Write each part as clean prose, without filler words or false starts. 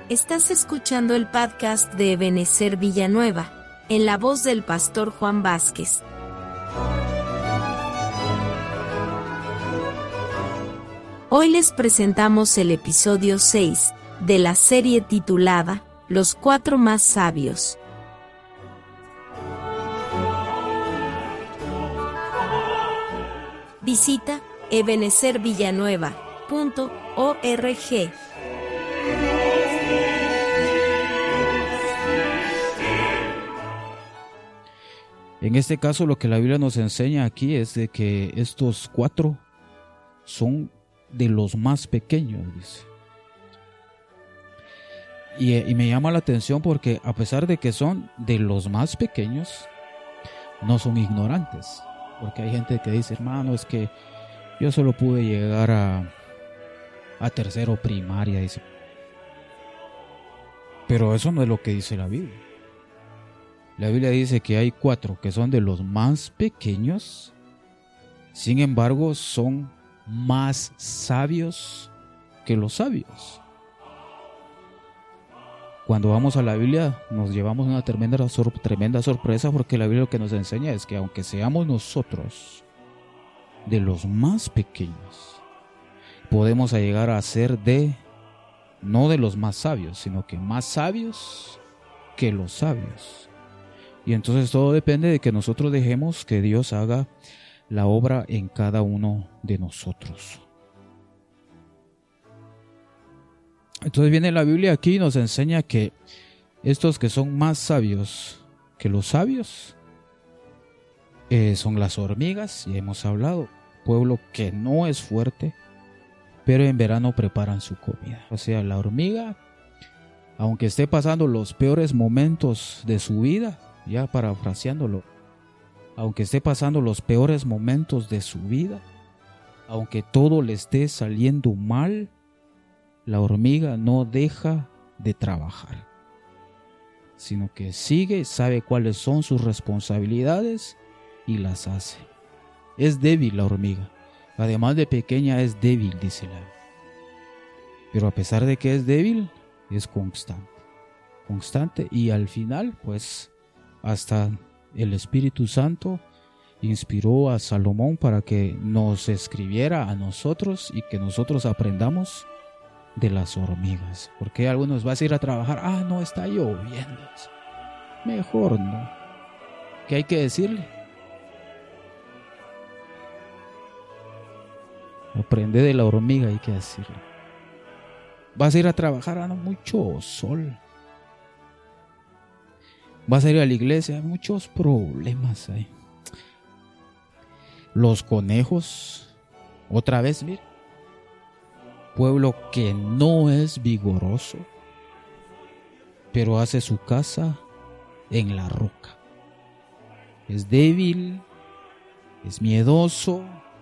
Estás escuchando el podcast de Ebenezer Villanueva, en la voz del pastor Juan Vázquez. Hoy les presentamos el episodio 6 de la serie titulada Los 4 más sabios. Visita ebenezervillanueva.org. En este caso, lo que la Biblia nos enseña aquí es de que estos 4 son de los más pequeños, dice. Y me llama la atención porque a pesar de que son de los más pequeños, no son ignorantes. Porque hay gente que dice, hermano, es que yo solo pude llegar a tercero primaria, dice. Pero eso no es lo que dice la Biblia. La Biblia dice que hay 4 que son de los más pequeños, sin embargo son más sabios que los sabios. Cuando vamos a la Biblia nos llevamos una tremenda sorpresa, porque la Biblia lo que nos enseña es que aunque seamos nosotros de los más pequeños, podemos llegar a ser no de los más sabios, sino que más sabios que los sabios. Y entonces todo depende de que nosotros dejemos que Dios haga la obra en cada uno de nosotros. Entonces viene la Biblia aquí y nos enseña que estos que son más sabios que los sabios son las hormigas, y hemos hablado, pueblo que no es fuerte, pero en verano preparan su comida. O sea, la hormiga, aunque esté pasando los peores momentos de su vida, ya parafraseándolo, aunque esté pasando los peores momentos de su vida, aunque todo le esté saliendo mal, la hormiga no deja de trabajar, sino que sigue, sabe cuáles son sus responsabilidades y las hace. Es débil la hormiga, además de pequeña es débil, dice la Biblia. Pero a pesar de que es débil, es constante, y al final, pues, hasta el Espíritu Santo inspiró a Salomón para que nos escribiera a nosotros y que nosotros aprendamos de las hormigas. Porque algunos vas a ir a trabajar, no está lloviendo, mejor no. ¿Qué hay que decirle? Aprende de la hormiga, hay que decirle. Vas a ir a trabajar, mucho sol. Vas a ir a la iglesia, hay muchos problemas ahí. Los conejos, otra vez, mira, pueblo que no es vigoroso, pero hace su casa en la roca. Es débil, es miedoso.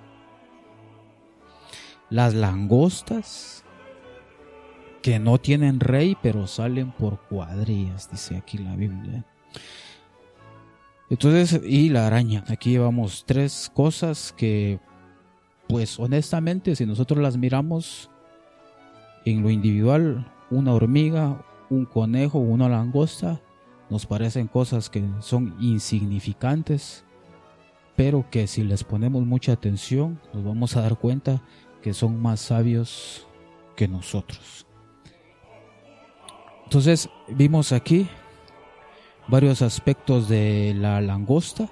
Las langostas, que no tienen rey, pero salen por cuadrillas, dice aquí la Biblia. Entonces, y la araña, aquí llevamos 3 cosas que, pues honestamente, si nosotros las miramos en lo individual, una hormiga, un conejo, una langosta, nos parecen cosas que son insignificantes, pero que si les ponemos mucha atención, nos vamos a dar cuenta que son más sabios que nosotros. Entonces, vimos aquí varios aspectos de la langosta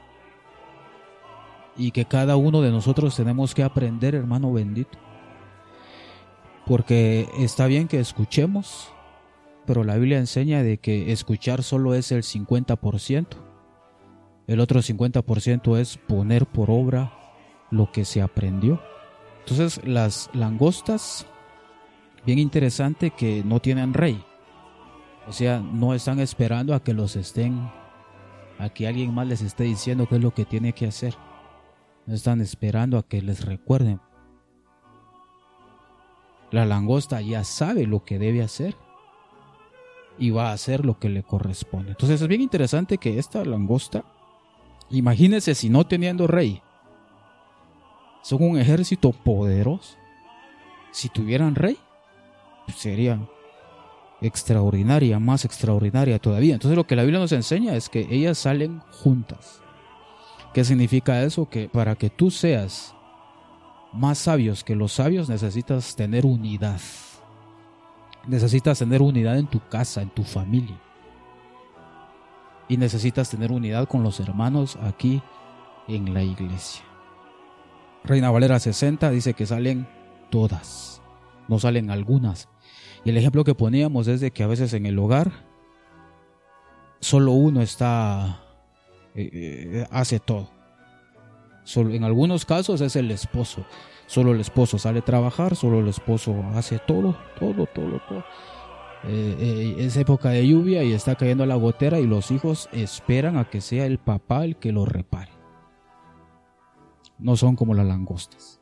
y que cada uno de nosotros tenemos que aprender, hermano bendito. Porque está bien que escuchemos, pero la Biblia enseña de que escuchar solo es el 50%. El otro 50% es poner por obra lo que se aprendió. Entonces las langostas, bien interesante que no tienen rey. O sea, no están esperando a que alguien más les esté diciendo qué es lo que tiene que hacer. No están esperando a que les recuerden. La langosta ya sabe lo que debe hacer y va a hacer lo que le corresponde. Entonces es bien interesante que esta langosta, imagínense si no teniendo rey, son un ejército poderoso. Si tuvieran rey, serían extraordinaria, más extraordinaria todavía. Entonces lo que la Biblia nos enseña es que ellas salen juntas. ¿Qué significa eso? Que para que tú seas más sabios que los sabios necesitas tener unidad. Necesitas tener unidad en tu casa, en tu familia. Y necesitas tener unidad con los hermanos aquí en la iglesia. Reina Valera 60 dice que salen todas, no salen algunas. Y el ejemplo que poníamos es de que a veces en el hogar solo uno hace todo. Solo, en algunos casos es el esposo. Solo el esposo sale a trabajar, solo el esposo hace todo. Es época de lluvia y está cayendo la gotera y los hijos esperan a que sea el papá el que lo repare. No son como las langostas.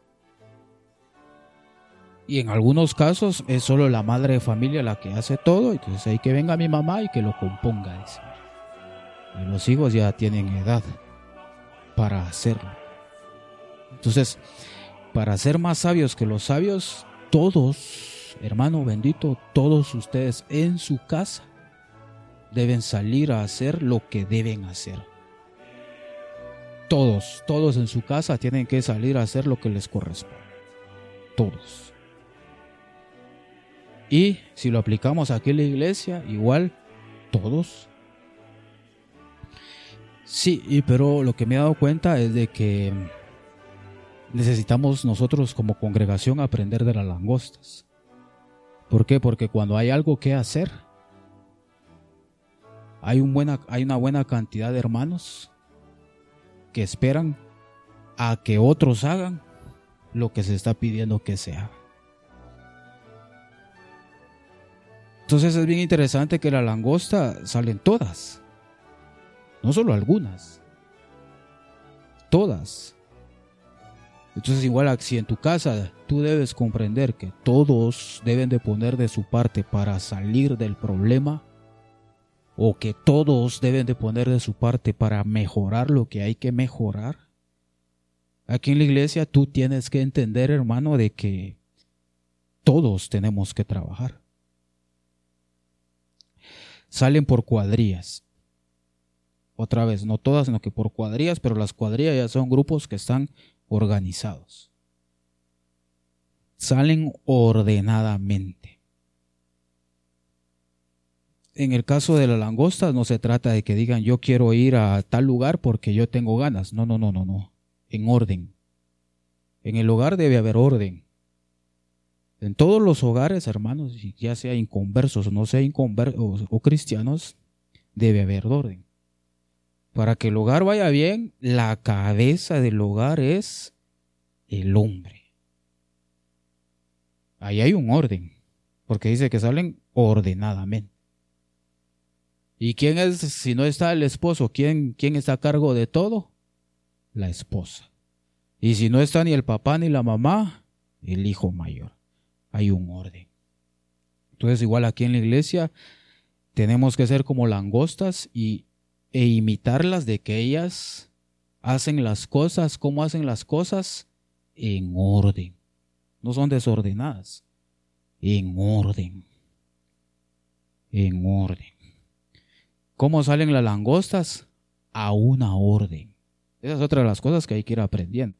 Y en algunos casos es solo la madre de familia la que hace todo, entonces hay que venga mi mamá y que lo componga, dice. Y los hijos ya tienen edad para hacerlo. Entonces, para ser más sabios que los sabios, todos, hermano bendito, todos ustedes en su casa deben salir a hacer lo que deben hacer. Todos en su casa tienen que salir a hacer lo que les corresponde. Todos. Y si lo aplicamos aquí en la iglesia, igual todos. Sí, pero lo que me he dado cuenta es de que necesitamos nosotros como congregación aprender de las langostas. ¿Por qué? Porque cuando hay algo que hacer, hay una buena cantidad de hermanos que esperan a que otros hagan lo que se está pidiendo que se haga. Entonces es bien interesante que la langosta salen todas, no solo algunas, todas. Entonces igual si en tu casa tú debes comprender que todos deben de poner de su parte para salir del problema, o que todos deben de poner de su parte para mejorar lo que hay que mejorar. Aquí en la iglesia tú tienes que entender, hermano, de que todos tenemos que trabajar. Salen por cuadrillas. Otra vez, no todas, sino que por cuadrillas, pero las cuadrillas ya son grupos que están organizados. Salen ordenadamente. En el caso de las langostas no se trata de que digan yo quiero ir a tal lugar porque yo tengo ganas. No. En orden. En el hogar debe haber orden. En todos los hogares, hermanos, ya sea inconversos o no sea inconversos o cristianos, debe haber orden. Para que el hogar vaya bien, la cabeza del hogar es el hombre. Ahí hay un orden, porque dice que salen ordenadamente. ¿Y quién es, si no está el esposo, quién está a cargo de todo? La esposa. Y si no está ni el papá ni la mamá, el hijo mayor. Hay un orden. Entonces igual aquí en la iglesia tenemos que ser como langostas e imitarlas de que ellas hacen las cosas, ¿cómo hacen las cosas? En orden. No son desordenadas. En orden. En orden. ¿Cómo salen las langostas? A una orden. Esa es otra de las cosas que hay que ir aprendiendo.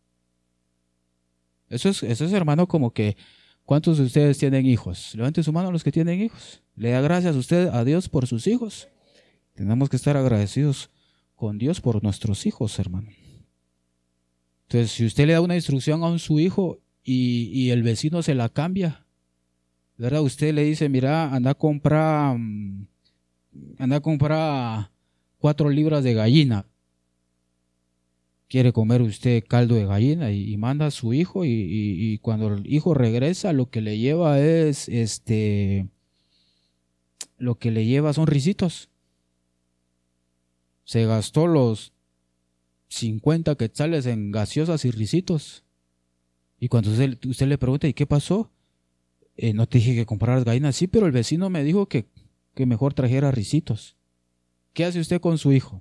Eso es, hermano, como que ¿cuántos de ustedes tienen hijos? Levanten su mano a los que tienen hijos. Le da gracias a Dios por sus hijos. Tenemos que estar agradecidos con Dios por nuestros hijos, hermano. Entonces, si usted le da una instrucción a su hijo y el vecino se la cambia, ¿verdad? Usted le dice, mira, anda a comprar 4 libras de gallina. Quiere comer usted caldo de gallina y manda a su hijo y cuando el hijo regresa lo que le lleva son risitos. Se gastó los 50 quetzales en gaseosas y risitos. Y cuando usted le pregunta, ¿y qué pasó? No te dije que compraras gallinas. Sí, pero el vecino me dijo que mejor trajera risitos. ¿Qué hace usted con su hijo?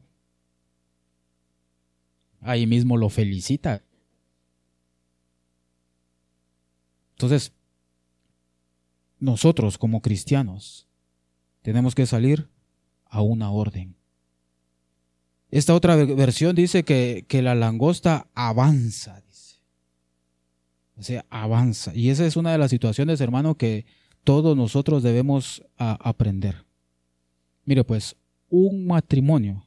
Ahí mismo lo felicita. Entonces, nosotros como cristianos tenemos que salir a una orden. Esta otra versión dice que la langosta avanza, dice. O sea, avanza. Y esa es una de las situaciones, hermano, que todos nosotros debemos aprender. Mire, pues, un matrimonio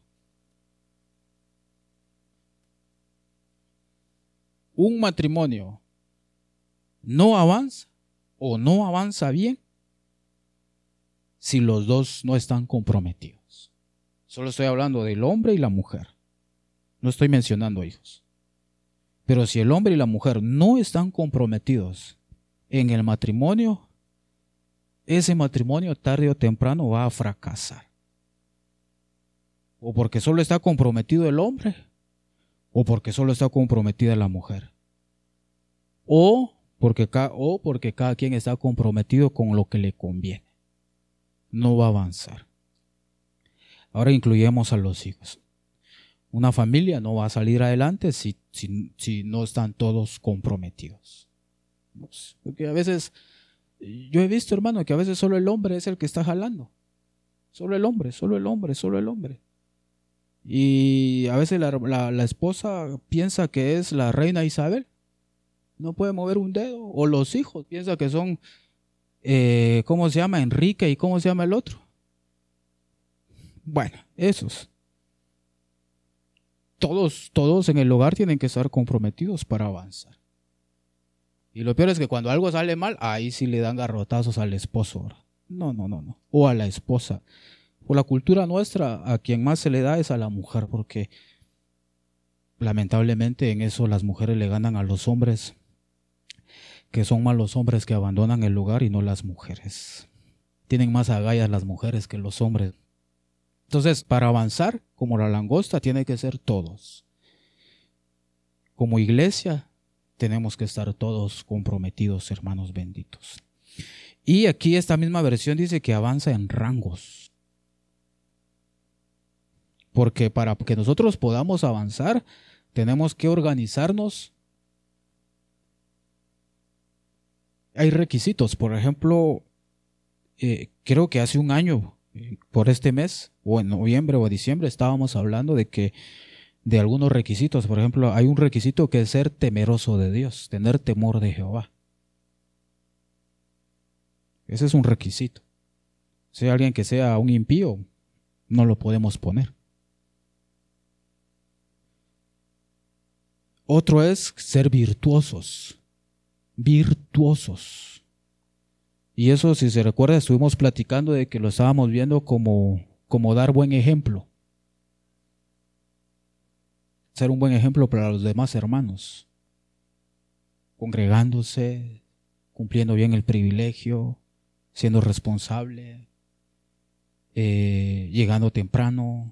no avanza o no avanza bien si los dos no están comprometidos. Solo estoy hablando del hombre y la mujer. No estoy mencionando hijos. Pero si el hombre y la mujer no están comprometidos en el matrimonio, ese matrimonio tarde o temprano va a fracasar. O porque solo está comprometido el hombre, o porque solo está comprometida la mujer. O porque cada quien está comprometido con lo que le conviene. No va a avanzar. Ahora incluyamos a los hijos. Una familia no va a salir adelante si no están todos comprometidos. Porque a veces, yo he visto, hermano, que a veces solo el hombre es el que está jalando. Solo el hombre. Y a veces la esposa piensa que es la reina Isabel. No puede mover un dedo. O los hijos piensan que son, ¿cómo se llama? Enrique y ¿cómo se llama el otro? Bueno, esos. Todos en el hogar tienen que estar comprometidos para avanzar. Y lo peor es que cuando algo sale mal, ahí sí le dan garrotazos al esposo. No. O a la esposa. Por la cultura nuestra, a quien más se le da es a la mujer, porque lamentablemente en eso las mujeres le ganan a los hombres, que son más los hombres que abandonan el hogar y no las mujeres. Tienen más agallas las mujeres que los hombres. Entonces, para avanzar, como la langosta, tiene que ser todos. Como iglesia, tenemos que estar todos comprometidos, hermanos benditos. Y aquí esta misma versión dice que avanza en rangos. Porque para que nosotros podamos avanzar, tenemos que organizarnos. Hay requisitos. Por ejemplo, creo que hace un año, por este mes, o en noviembre o diciembre, estábamos hablando de algunos requisitos. Por ejemplo, hay un requisito que es ser temeroso de Dios, tener temor de Jehová. Ese es un requisito. Si hay alguien que sea un impío, no lo podemos poner. Otro es ser virtuosos. Y eso, si se recuerda, estuvimos platicando de que lo estábamos viendo como dar buen ejemplo. Ser un buen ejemplo para los demás hermanos. Congregándose, cumpliendo bien el privilegio, siendo responsable, llegando temprano,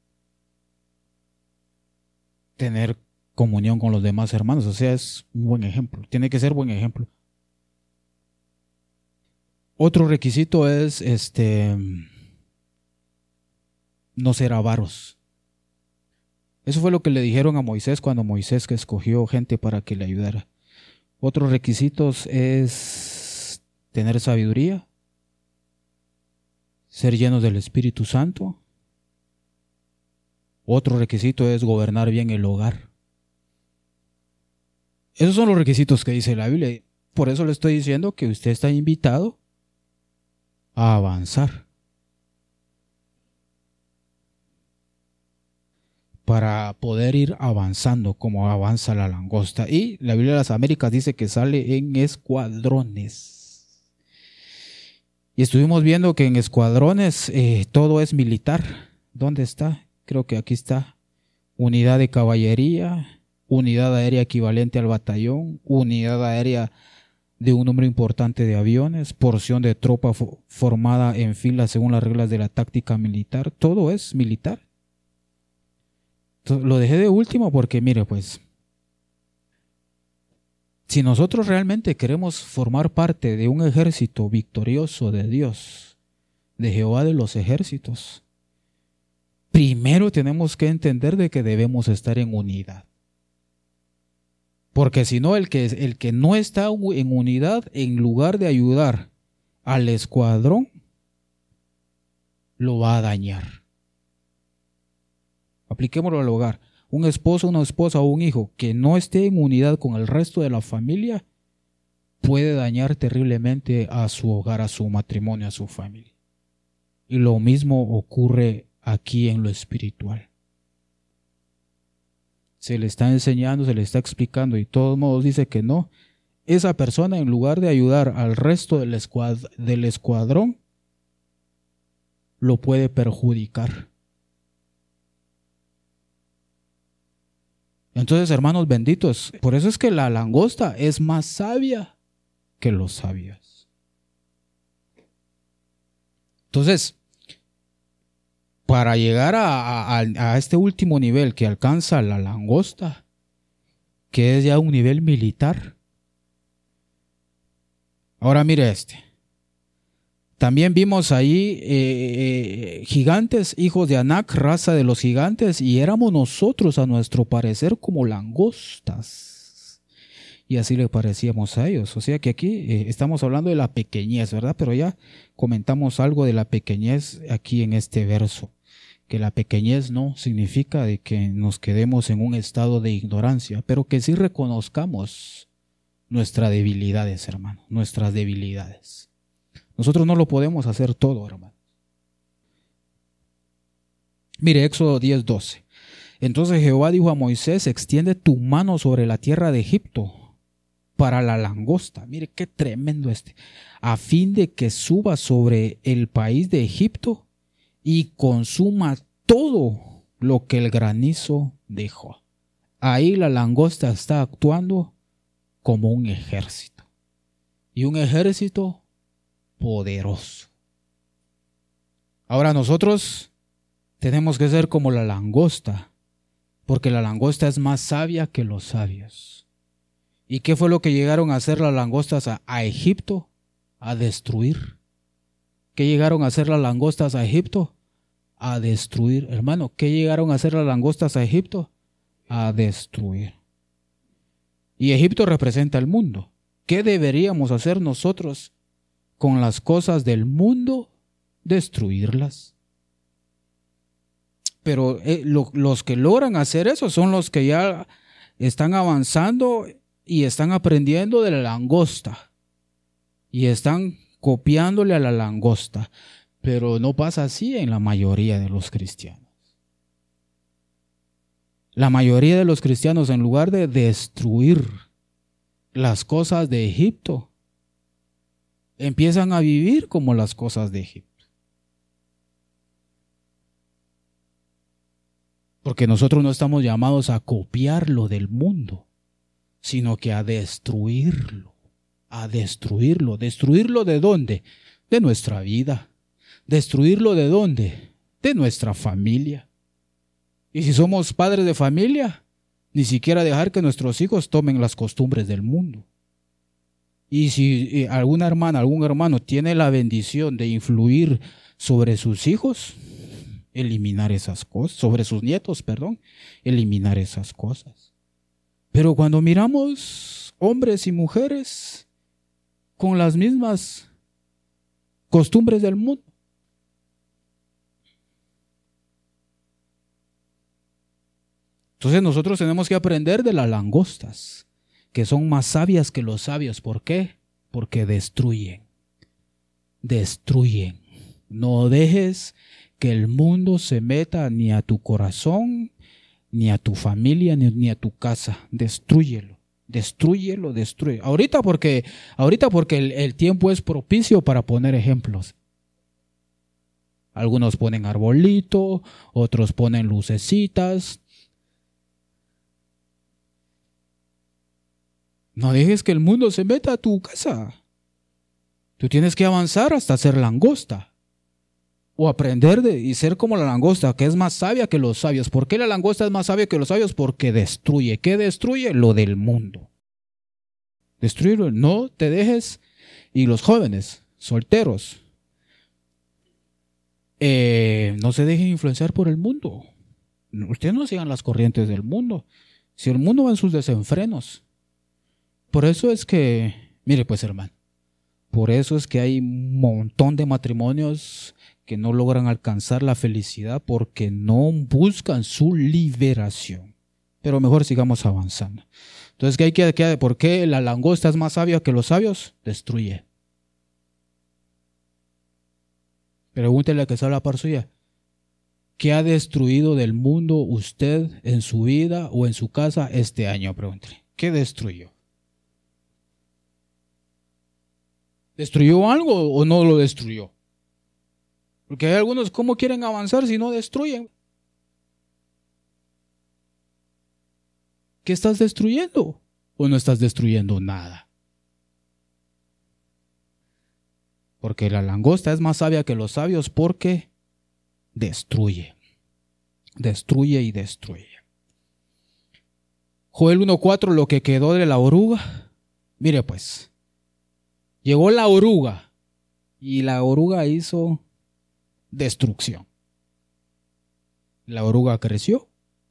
tener comunión con los demás hermanos. O sea, es un buen ejemplo. Tiene que ser buen ejemplo. Otro requisito es no ser avaros. Eso fue lo que le dijeron a Moisés cuando Moisés que escogió gente para que le ayudara. Otros requisitos es tener sabiduría, ser llenos del Espíritu Santo. Otro requisito es gobernar bien el hogar. Esos son los requisitos que dice la Biblia. Por eso le estoy diciendo que usted está invitado a avanzar. Para poder ir avanzando como avanza la langosta. Y la Biblia de las Américas dice que sale en escuadrones. Y estuvimos viendo que en escuadrones todo es militar. ¿Dónde está? Creo que aquí está. Unidad de caballería, unidad aérea equivalente al batallón, unidad aérea de un número importante de aviones, porción de tropa formada en fila según las reglas de la táctica militar. Todo es militar. Entonces, lo dejé de último porque, mire, pues, si nosotros realmente queremos formar parte de un ejército victorioso de Dios, de Jehová de los ejércitos, primero tenemos que entender de que debemos estar en unidad. Porque si no, el que no está en unidad, en lugar de ayudar al escuadrón lo va a dañar. Apliquémoslo al hogar. Un esposo, una esposa o un hijo que no esté en unidad con el resto de la familia puede dañar terriblemente a su hogar, a su matrimonio, a su familia. Y lo mismo ocurre aquí en lo espiritual. Se le está enseñando, se le está explicando y de todos modos dice que no. Esa persona, en lugar de ayudar al resto del escuadrón, lo puede perjudicar. Entonces, hermanos benditos, por eso es que la langosta es más sabia que los sabios. Entonces, para llegar a este último nivel que alcanza la langosta, que es ya un nivel militar. Ahora mire este. También vimos ahí gigantes, hijos de Anak, raza de los gigantes, y éramos nosotros a nuestro parecer como langostas. Y así le parecíamos a ellos. O sea que aquí estamos hablando de la pequeñez, ¿verdad? Pero ya comentamos algo de la pequeñez aquí en este verso. Que la pequeñez no significa de que nos quedemos en un estado de ignorancia, pero que sí reconozcamos nuestras debilidades, hermano, nuestras debilidades. Nosotros no lo podemos hacer todo, hermano. Mire, Éxodo 10:12. Entonces Jehová dijo a Moisés, extiende tu mano sobre la tierra de Egipto para la langosta. Mire qué tremendo a fin de que suba sobre el país de Egipto y consuma todo lo que el granizo dejó. Ahí la langosta está actuando como un ejército. Y un ejército poderoso. Ahora nosotros tenemos que ser como la langosta, porque la langosta es más sabia que los sabios. ¿Y qué fue lo que llegaron a hacer las langostas a Egipto? A destruir. ¿Qué llegaron a hacer las langostas a Egipto? A destruir. Hermano, ¿qué llegaron a hacer las langostas a Egipto? A destruir. Y Egipto representa el mundo. ¿Qué deberíamos hacer nosotros con las cosas del mundo? Destruirlas. Pero los que logran hacer eso son los que ya están avanzando y están aprendiendo de la langosta. Y están copiándole a la langosta. Pero no pasa así en la mayoría de los cristianos. La mayoría de los cristianos, en lugar de destruir las cosas de Egipto, empiezan a vivir como las cosas de Egipto. Porque nosotros no estamos llamados a copiarlo del mundo, sino que a destruirlo. A destruirlo. ¿Destruirlo de dónde? De nuestra vida. ¿Destruirlo de dónde? De nuestra familia. Y si somos padres de familia, ni siquiera dejar que nuestros hijos tomen las costumbres del mundo. Y si alguna hermana, algún hermano tiene la bendición de influir sobre sus hijos, eliminar esas cosas, sobre sus nietos, eliminar esas cosas. Pero cuando miramos hombres y mujeres con las mismas costumbres del mundo, entonces nosotros tenemos que aprender de las langostas, que son más sabias que los sabios. ¿Por qué? Porque destruyen. Destruyen. No dejes que el mundo se meta ni a tu corazón, ni a tu familia, ni a tu casa. Destrúyelo. Destrúyelo, destruye. Ahorita porque el tiempo es propicio para poner ejemplos. Algunos ponen arbolito, otros ponen lucecitas. No dejes que el mundo se meta a tu casa. Tú tienes que avanzar hasta ser langosta. O aprender y ser como la langosta, que es más sabia que los sabios. ¿Por qué la langosta es más sabia que los sabios? Porque destruye. ¿Qué destruye? Lo del mundo. Destruirlo. No te dejes. Y los jóvenes, solteros, no se dejen influenciar por el mundo. Ustedes no sigan las corrientes del mundo. Si el mundo va en sus desenfrenos. Por eso es que, mire pues hermano, Por eso es que hay un montón de matrimonios que no logran alcanzar la felicidad porque no buscan su liberación. Pero mejor sigamos avanzando. Entonces, ¿por qué la langosta es más sabia que los sabios? Destruye. Pregúntele a que está a la par suya. ¿Qué ha destruido del mundo usted en su vida o en su casa este año? Pregúntele. ¿Qué destruyó? ¿Destruyó algo o no lo destruyó? Porque hay algunos, ¿cómo quieren avanzar si no destruyen? ¿Qué estás destruyendo? ¿O no estás destruyendo nada? Porque la langosta es más sabia que los sabios porque destruye. Destruye y destruye. Joel 1:4, lo que quedó de la oruga. Mire pues, llegó la oruga y la oruga hizo destrucción. La oruga creció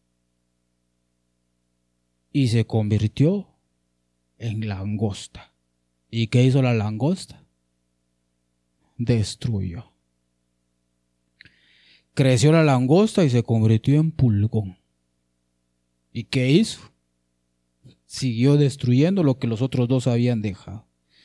y se convirtió en langosta. ¿Y qué hizo la langosta? Destruyó. Creció la langosta y se convirtió en pulgón. ¿Y qué hizo? Siguió destruyendo lo que los otros dos habían dejado.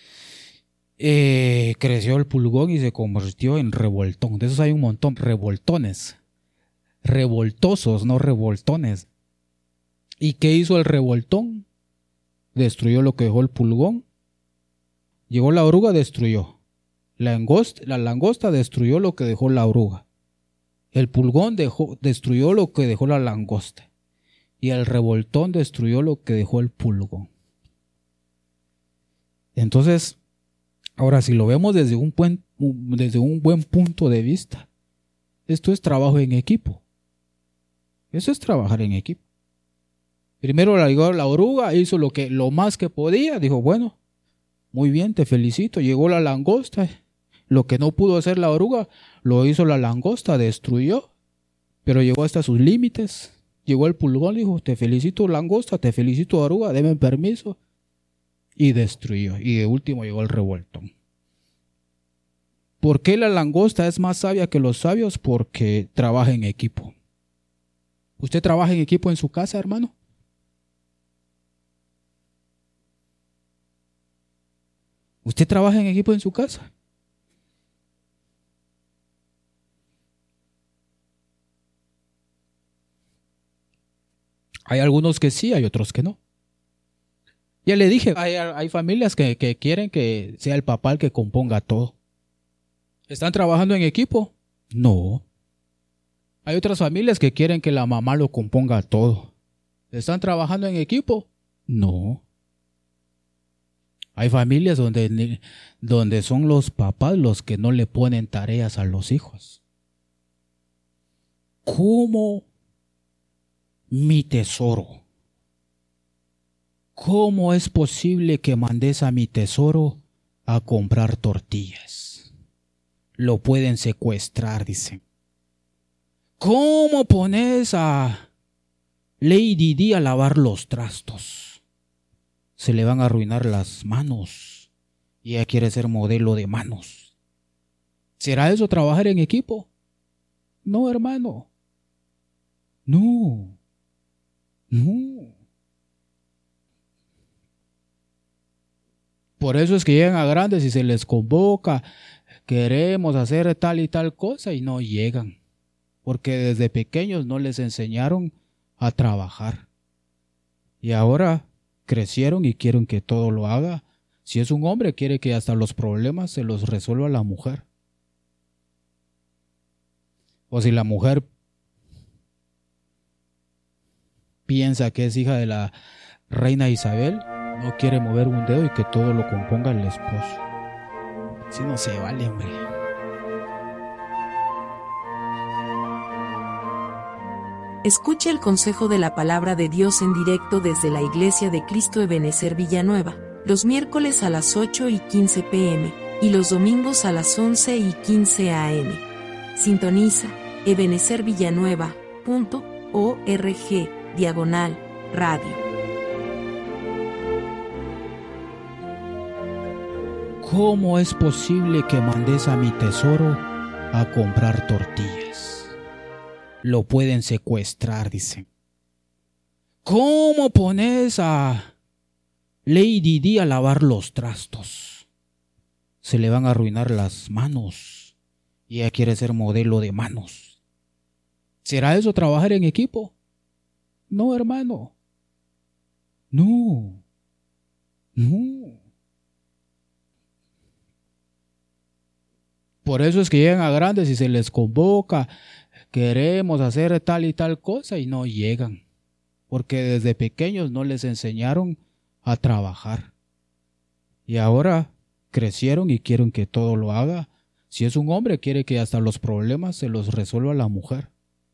Creció el pulgón y se convirtió en revoltón. De esos hay un montón. Revoltones. Revoltosos, no revoltones. ¿Y qué hizo el revoltón? Destruyó lo que dejó el pulgón. Llegó la oruga, destruyó. La langosta destruyó lo que dejó la oruga. El pulgón destruyó lo que dejó la langosta. Y el revoltón destruyó lo que dejó el pulgón. Entonces, ahora si lo vemos desde un buen punto de vista, esto es trabajo en equipo. Eso es trabajar en equipo. Primero la oruga hizo lo más que podía. Dijo, bueno, muy bien, te felicito. Llegó la langosta. Lo que no pudo hacer la oruga, lo hizo la langosta, destruyó. Pero llegó hasta sus límites. Llegó el pulgón, dijo, te felicito langosta, te felicito oruga, denme permiso. Y destruyó. Y de último llegó el revoltón. ¿Por qué la langosta es más sabia que los sabios? Porque trabaja en equipo. ¿Usted trabaja en equipo en su casa, hermano? ¿Usted trabaja en equipo en su casa? Hay algunos que sí, hay otros que no. Ya le dije, hay familias que quieren que sea el papá el que componga todo. ¿Están trabajando en equipo? No. Hay otras familias que quieren que la mamá lo componga todo. ¿Están trabajando en equipo? No. Hay familias donde son los papás los que no le ponen tareas a los hijos. ¿Cómo? Mi tesoro. ¿Cómo es posible que mandes a mi tesoro a comprar tortillas? Lo pueden secuestrar, dicen. ¿Cómo pones a Lady Di a lavar los trastos? Se le van a arruinar las manos y ella quiere ser modelo de manos. ¿Será eso trabajar en equipo? No, hermano. No. Por eso es que llegan a grandes y se les convoca, queremos hacer tal y tal cosa y no llegan. Porque desde pequeños no les enseñaron a trabajar. Y ahora crecieron y quieren que todo lo haga. Si es un hombre, quiere que hasta los problemas se los resuelva la mujer. O si la mujer piensa que es hija de la reina Isabel, no quiere mover un dedo y que todo lo componga el esposo. Si no se vale, hombre. Escuche el consejo de la palabra de Dios en directo desde la Iglesia de Cristo Ebenecer Villanueva, los miércoles a las 8:15 p.m. y los domingos a las 11:15 a.m. Sintoniza ebenecervillanueva.org/radio. ¿cómo es posible que mandes a mi tesoro a comprar tortillas? Lo pueden secuestrar, dicen. ¿Cómo pones a Lady Di a lavar los trastos? Se le van a arruinar las manos y ella quiere ser modelo de manos. ¿Será eso trabajar en equipo? No, hermano. No. Por eso es que llegan a grandes y se les convoca, queremos hacer tal y tal cosa y no llegan. Porque desde pequeños no les enseñaron a trabajar. Y ahora crecieron y quieren que todo lo haga. Si es un hombre, quiere que hasta los problemas se los resuelva la mujer.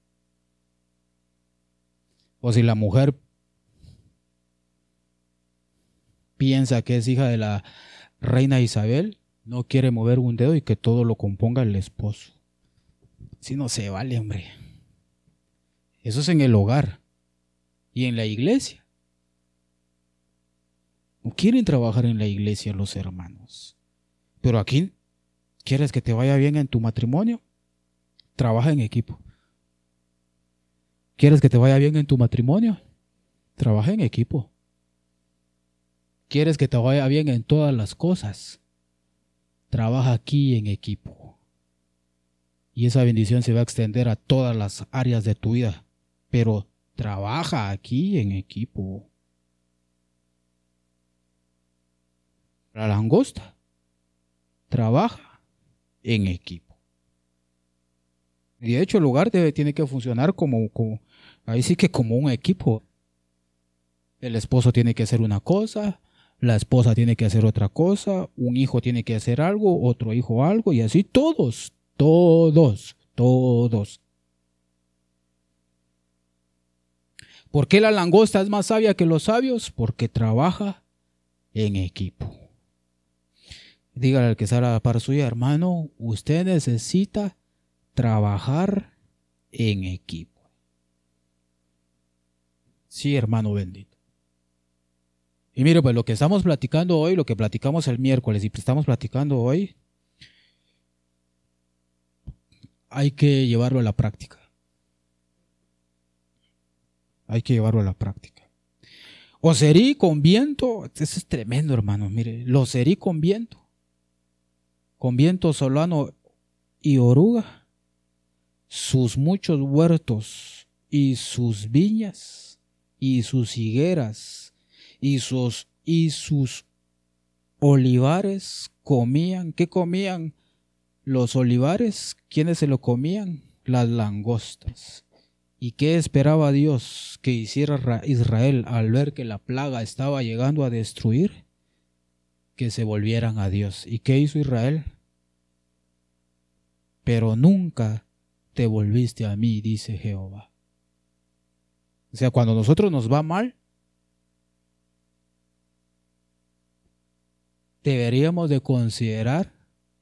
O si la mujer piensa que es hija de la reina Isabel, no quiere mover un dedo y que todo lo componga el esposo. Si no se vale, hombre. Eso es en el hogar y en la iglesia. No quieren trabajar en la iglesia los hermanos. Pero aquí, ¿quieres que te vaya bien en tu matrimonio? Trabaja en equipo. ¿Quieres que te vaya bien en tu matrimonio? Trabaja en equipo. ¿Quieres que te vaya bien en todas las cosas? Trabaja aquí en equipo. Y esa bendición se va a extender a todas las áreas de tu vida. Pero trabaja aquí en equipo. La langosta trabaja en equipo. Y de hecho el hogar tiene que funcionar como ahí sí que como un equipo. El esposo tiene que hacer una cosa, la esposa tiene que hacer otra cosa, un hijo tiene que hacer algo, otro hijo algo, y así todos. ¿Por qué la langosta es más sabia que los sabios? Porque trabaja en equipo. Dígale al que está a la par suya, hermano, usted necesita trabajar en equipo. Sí, hermano bendito. Y mire, pues lo que estamos platicando hoy, lo que platicamos el miércoles y estamos platicando hoy, hay que llevarlo a la práctica. Hay que llevarlo a la práctica. Oserí con viento, eso es tremendo, hermano. Mire, lo oserí con viento solano y oruga, sus muchos huertos y sus viñas y sus higueras y sus olivares comían. ¿Qué comían los olivares? ¿Quiénes se lo comían? Las langostas. ¿Y qué esperaba Dios que hiciera Israel al ver que la plaga estaba llegando a destruir? Que se volvieran a Dios. ¿Y qué hizo Israel? Pero nunca te volviste a mí, dice Jehová. O sea, cuando a nosotros nos va mal, deberíamos de considerar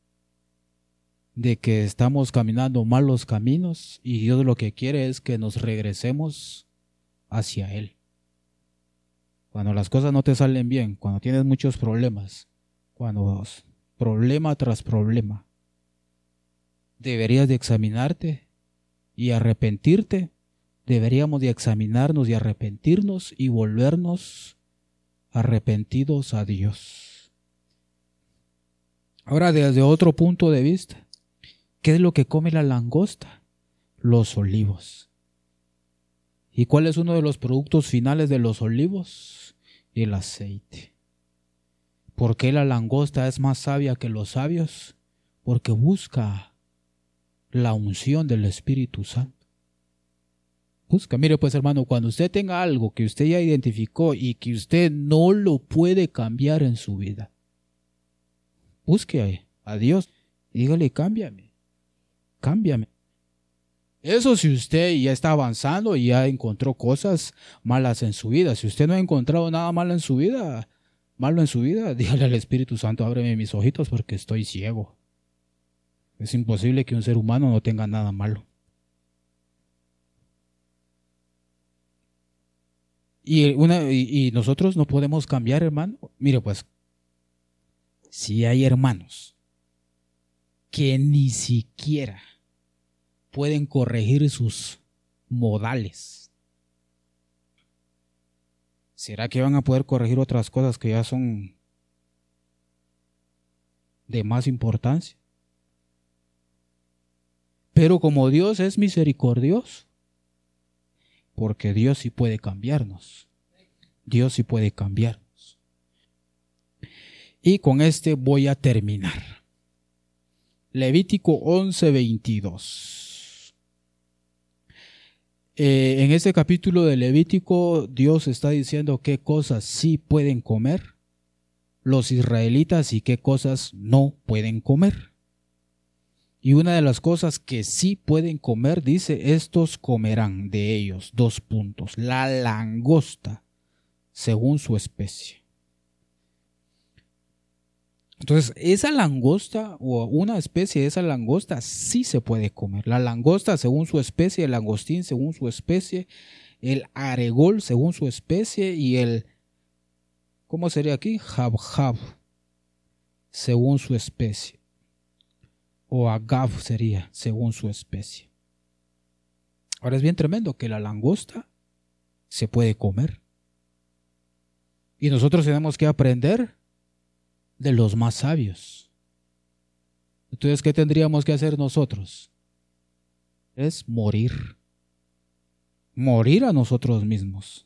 de que estamos caminando malos caminos y Dios lo que quiere es que nos regresemos hacia Él. Cuando las cosas no te salen bien, cuando tienes muchos problemas, cuando problema tras problema, deberías de examinarte y arrepentirte. Deberíamos de examinarnos y arrepentirnos y volvernos arrepentidos a Dios. Ahora, desde otro punto de vista, ¿qué es lo que come la langosta? Los olivos. ¿Y cuál es uno de los productos finales de los olivos? El aceite. ¿Por qué la langosta es más sabia que los sabios? Porque busca la unción del Espíritu Santo. Busca, mire pues hermano, cuando usted tenga algo que usted ya identificó y que usted no lo puede cambiar en su vida, busque a Dios, dígale, cámbiame. Eso si usted ya está avanzando y ya encontró cosas malas en su vida. Si usted no ha encontrado nada malo en su vida, dígale al Espíritu Santo, ábreme mis ojitos porque estoy ciego. Es imposible que un ser humano no tenga nada malo. Y nosotros no podemos cambiar, hermano. Mire pues, Si hay hermanos que ni siquiera pueden corregir sus modales, ¿será que van a poder corregir otras cosas que ya son de más importancia? Pero como Dios es misericordioso, porque Dios sí puede cambiarnos. Dios sí puede cambiarnos. Y con este voy a terminar. Levítico 11:22. En este capítulo de Levítico, Dios está diciendo qué cosas sí pueden comer los israelitas y qué cosas no pueden comer. Y una de las cosas que sí pueden comer, dice, estos comerán de ellos, la langosta, según su especie. Entonces, esa langosta o una especie de esa langosta sí se puede comer. La langosta según su especie, el langostín según su especie, el aregol según su especie y el, ¿cómo sería aquí? Jabjab, según su especie. O agav sería, según su especie. Ahora es bien tremendo que la langosta se puede comer. Y nosotros tenemos que aprender de los más sabios. Entonces, ¿qué tendríamos que hacer nosotros? Es morir. Morir a nosotros mismos.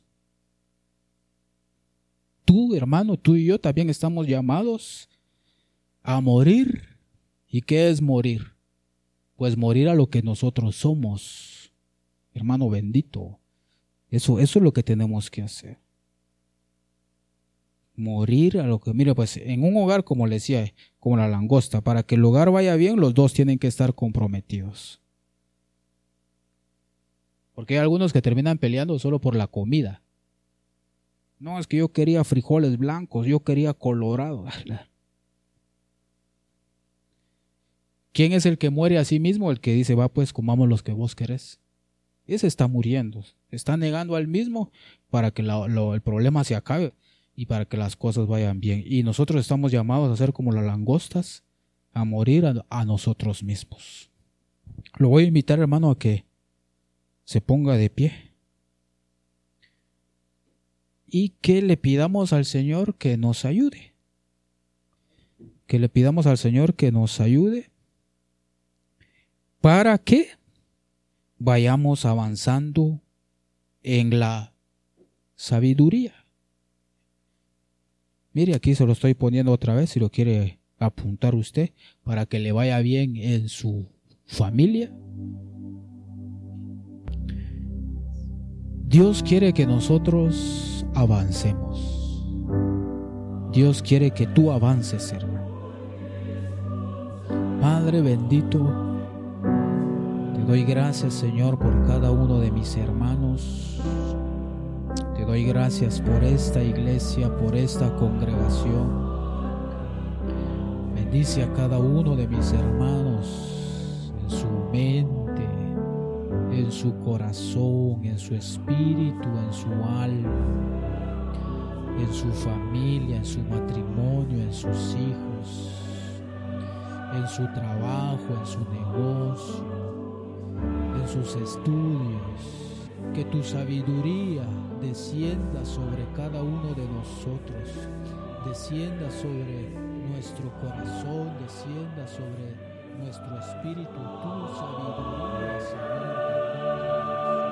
Tú, hermano, tú y yo también estamos llamados a morir. ¿Y qué es morir? Pues morir a lo que nosotros somos. Hermano bendito. Eso es lo que tenemos que hacer. Morir a lo que, mire, pues en un hogar, como le decía, como la langosta, para que el hogar vaya bien, los dos tienen que estar comprometidos. Porque hay algunos que terminan peleando solo por la comida. No, es que yo quería frijoles blancos, yo quería colorado. ¿Quién es el que muere a sí mismo? El que dice, va pues comamos los que vos querés. Ese está muriendo, está negando al mismo para que el problema se acabe y para que las cosas vayan bien. Y nosotros estamos llamados a ser como las langostas, a morir a nosotros mismos. Lo voy a invitar, hermano, a que se ponga de pie y que le pidamos al Señor que nos ayude. Que le pidamos al Señor que nos ayude para que vayamos avanzando en la sabiduría. Mire, aquí se lo estoy poniendo otra vez si lo quiere apuntar usted para que le vaya bien en su familia. Dios quiere que nosotros avancemos. Dios quiere que tú avances, hermano. Padre bendito, te doy gracias, Señor, por cada uno de mis hermanos. Te doy gracias por esta iglesia, por esta congregación. Bendice a cada uno de mis hermanos en su mente, en su corazón, en su espíritu, en su alma, en su familia, en su matrimonio, en sus hijos, en su trabajo, en su negocio, en sus estudios. Que tu sabiduría descienda sobre cada uno de nosotros, descienda sobre nuestro corazón, descienda sobre nuestro espíritu, tu sabiduría, Señor.